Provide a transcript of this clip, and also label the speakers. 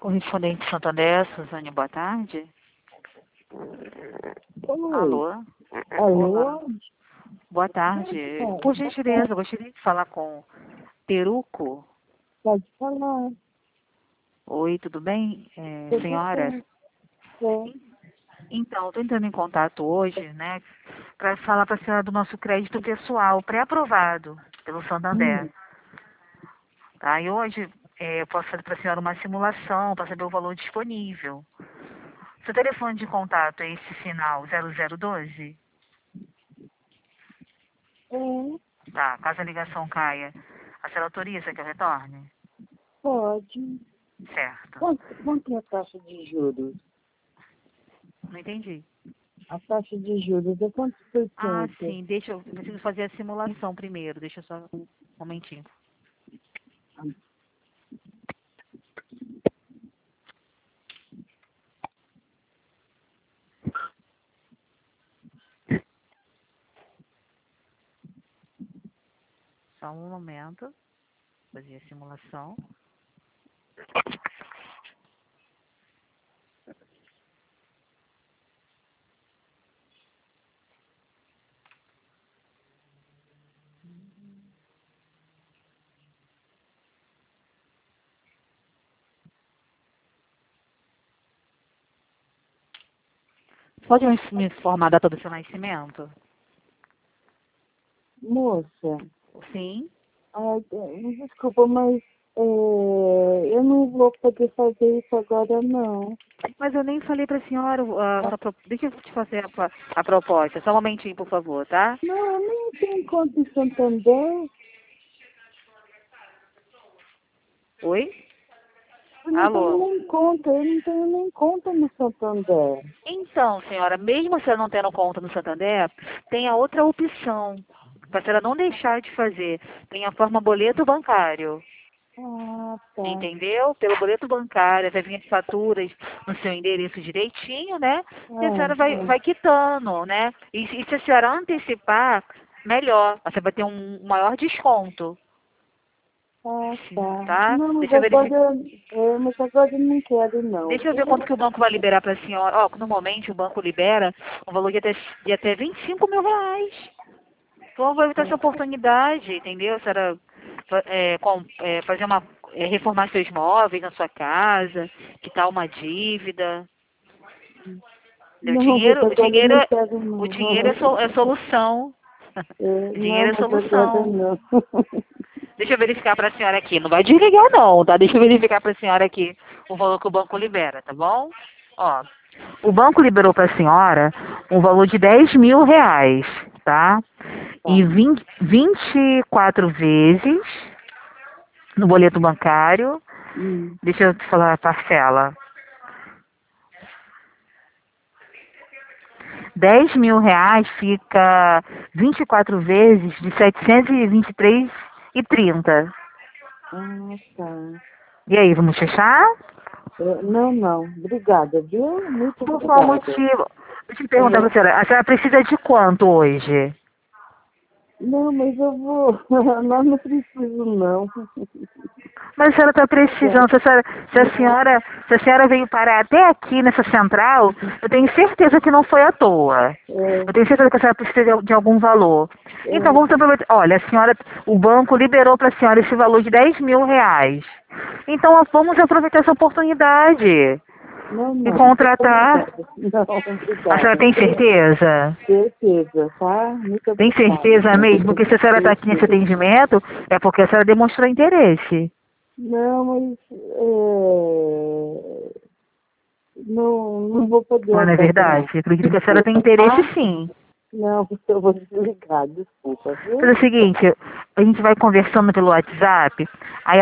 Speaker 1: Correspondente Santander, Suzane, boa tarde.
Speaker 2: Oi.
Speaker 1: Alô?
Speaker 2: Alô?
Speaker 1: Boa tarde. Por gentileza, eu gostaria de falar com Peruco.
Speaker 2: Pode falar.
Speaker 1: Oi, tudo bem, senhora?
Speaker 2: Sim.
Speaker 1: Então, estou entrando em contato hoje, né, para falar para a senhora do nosso crédito pessoal pré-aprovado pelo Santander. Tá? E hoje eu posso fazer para a senhora uma simulação para saber o valor disponível. Seu telefone de contato é esse final 0012? Tá, caso a ligação caia, a senhora autoriza que eu retorne?
Speaker 2: Pode.
Speaker 1: Certo.
Speaker 2: Quanto é a taxa de juros?
Speaker 1: Não entendi.
Speaker 2: A taxa de juros é quantos por cento?
Speaker 1: Ah, sim, eu preciso fazer a simulação primeiro, deixa só um momentinho. Só um momento, fazer a simulação. Pode me informar a data do seu nascimento?
Speaker 2: Moça,
Speaker 1: Sim.
Speaker 2: desculpa, mas eu não vou poder fazer isso agora, não.
Speaker 1: Mas eu nem falei para a senhora, deixa eu te fazer a proposta. Só um momentinho, por favor, tá?
Speaker 2: Não, eu nem tenho conta em Santander.
Speaker 1: Oi?
Speaker 2: Eu não
Speaker 1: Alô?
Speaker 2: tenho nem conta no Santander.
Speaker 1: Então, senhora, mesmo você não tendo conta no Santander, tem a outra opção, para a senhora não deixar de fazer. Tem a forma boleto bancário.
Speaker 2: Ah, tá.
Speaker 1: Entendeu? Pelo boleto bancário, vai vir as faturas no seu endereço direitinho, né? E a senhora vai quitando, né? E se a senhora antecipar, melhor. Você vai ter um maior desconto.
Speaker 2: Ah, tá.
Speaker 1: Tá?
Speaker 2: Não,
Speaker 1: Deixa eu verificar.
Speaker 2: mas agora eu não quero, não.
Speaker 1: Deixa eu ver quanto que o banco vai liberar para a senhora. Ó, normalmente o banco libera um valor de até 25 mil reais. Então vai evitar essa oportunidade, entendeu? A senhora fazer reformar seus móveis na sua casa, quitar uma dívida. O
Speaker 2: Não, mas
Speaker 1: dinheiro, o
Speaker 2: agora eu
Speaker 1: dinheiro,
Speaker 2: não
Speaker 1: é-
Speaker 2: quero,
Speaker 1: o
Speaker 2: não.
Speaker 1: dinheiro é solução. O
Speaker 2: Não,
Speaker 1: dinheiro é
Speaker 2: mas agora
Speaker 1: solução.
Speaker 2: não.
Speaker 1: Deixa eu verificar para a senhora aqui. Não vai desligar não, tá? Deixa eu verificar para a senhora aqui o valor que o banco libera, tá bom? Ó, o banco liberou para a senhora um valor de 10 mil reais, tá? E 24 vezes no boleto bancário. Deixa eu te falar a parcela. 10 mil reais fica 24 vezes de 723,30.
Speaker 2: Ah, tá.
Speaker 1: E aí, vamos fechar?
Speaker 2: Não. Obrigada, viu? Muito
Speaker 1: Por qual
Speaker 2: obrigada.
Speaker 1: motivo? Deixa eu perguntar para a senhora precisa de quanto hoje?
Speaker 2: Não, mas eu vou. Nós não preciso, não.
Speaker 1: Mas a senhora está precisando, se a senhora veio parar até aqui nessa central, eu tenho certeza que não foi à toa. Eu tenho certeza que a senhora precisa de algum valor. Então vamos aproveitar. Olha, o banco liberou para a senhora esse valor de 10 mil reais. Então vamos aproveitar essa oportunidade
Speaker 2: Não.
Speaker 1: e contratar.
Speaker 2: Não,
Speaker 1: A senhora
Speaker 2: obrigada.
Speaker 1: tem certeza?
Speaker 2: Certeza, tá? Muito
Speaker 1: Tem
Speaker 2: obrigada.
Speaker 1: certeza mesmo? Porque se a senhora está aqui nesse
Speaker 2: Certeza.
Speaker 1: atendimento, é porque a senhora demonstrou interesse.
Speaker 2: Não, mas não vou poder
Speaker 1: Não é
Speaker 2: agora.
Speaker 1: verdade? Eu acredito que a senhora tem interesse sim.
Speaker 2: Não, eu vou desligar, desculpa, viu?
Speaker 1: Mas é o seguinte, a gente vai conversando pelo WhatsApp, aí